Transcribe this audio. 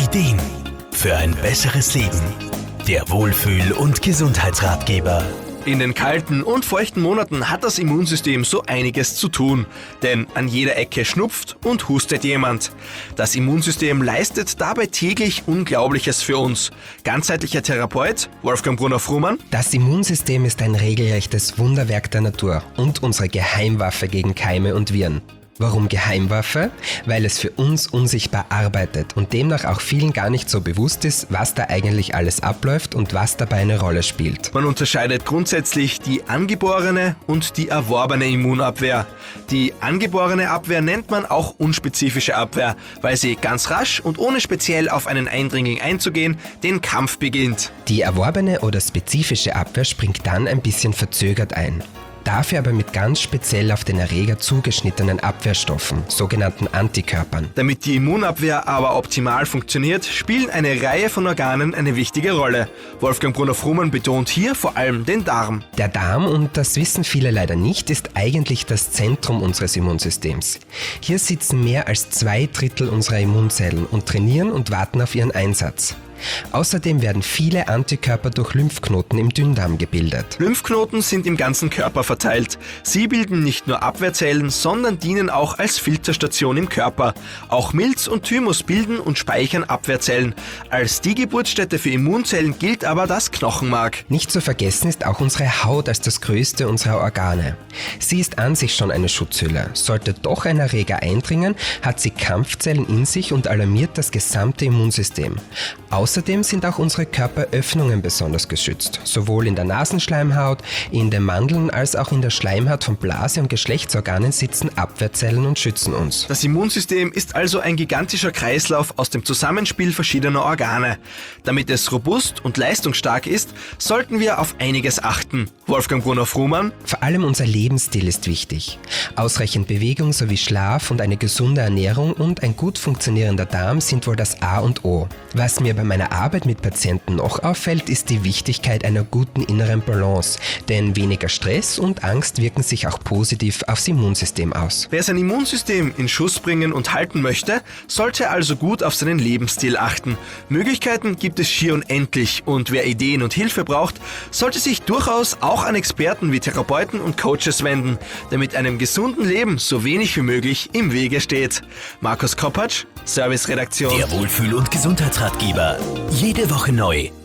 Ideen für ein besseres Leben. Der Wohlfühl- und Gesundheitsratgeber. In den kalten und feuchten Monaten hat das Immunsystem so einiges zu tun, denn an jeder Ecke schnupft und hustet jemand. Das Immunsystem leistet dabei täglich Unglaubliches für uns. Ganzheitlicher Therapeut Wolfgang Brunner-Frumann. Das Immunsystem ist ein regelrechtes Wunderwerk der Natur und unsere Geheimwaffe gegen Keime und Viren. Warum Geheimwaffe? Weil es für uns unsichtbar arbeitet und demnach auch vielen gar nicht so bewusst ist, was da eigentlich alles abläuft und was dabei eine Rolle spielt. Man unterscheidet grundsätzlich die angeborene und die erworbene Immunabwehr. Die angeborene Abwehr nennt man auch unspezifische Abwehr, weil sie ganz rasch und ohne speziell auf einen Eindringling einzugehen, den Kampf beginnt. Die erworbene oder spezifische Abwehr springt dann ein bisschen verzögert ein. Dafür aber mit ganz speziell auf den Erreger zugeschnittenen Abwehrstoffen, sogenannten Antikörpern. Damit die Immunabwehr aber optimal funktioniert, spielen eine Reihe von Organen eine wichtige Rolle. Wolfgang Brunner-Frumann betont hier vor allem den Darm. Der Darm, und das wissen viele leider nicht, ist eigentlich das Zentrum unseres Immunsystems. Hier sitzen mehr als 2/3 unserer Immunzellen und trainieren und warten auf ihren Einsatz. Außerdem werden viele Antikörper durch Lymphknoten im Dünndarm gebildet. Lymphknoten sind im ganzen Körper verteilt. Sie bilden nicht nur Abwehrzellen, sondern dienen auch als Filterstation im Körper. Auch Milz und Thymus bilden und speichern Abwehrzellen. Als die Geburtsstätte für Immunzellen gilt aber das Knochenmark. Nicht zu vergessen ist auch unsere Haut als das größte unserer Organe. Sie ist an sich schon eine Schutzhülle. Sollte doch ein Erreger eindringen, hat sie Kampfzellen in sich und alarmiert das gesamte Immunsystem. Außerdem sind auch unsere Körperöffnungen besonders geschützt. Sowohl in der Nasenschleimhaut, in den Mandeln als auch in der Schleimhaut von Blase- und Geschlechtsorganen sitzen Abwehrzellen und schützen uns. Das Immunsystem ist also ein gigantischer Kreislauf aus dem Zusammenspiel verschiedener Organe. Damit es robust und leistungsstark ist, sollten wir auf einiges achten. Wolfgang Brunner-Frumann. Vor allem unser Lebensstil ist wichtig. Ausreichend Bewegung sowie Schlaf und eine gesunde Ernährung und ein gut funktionierender Darm sind wohl das A und O. Was mir bei meiner Arbeit mit Patienten noch auffällt, ist die Wichtigkeit einer guten inneren Balance, denn weniger Stress und Angst wirken sich auch positiv aufs Immunsystem aus. Wer sein Immunsystem in Schuss bringen und halten möchte, sollte also gut auf seinen Lebensstil achten. Möglichkeiten gibt es schier unendlich und wer Ideen und Hilfe braucht, sollte sich durchaus auch an Experten wie Therapeuten und Coaches wenden, damit einem gesunden Leben so wenig wie möglich im Wege steht. Markus Koppatsch, Serviceredaktion. Der Wohlfühl- und Gesundheitsratgeber. Jede Woche neu.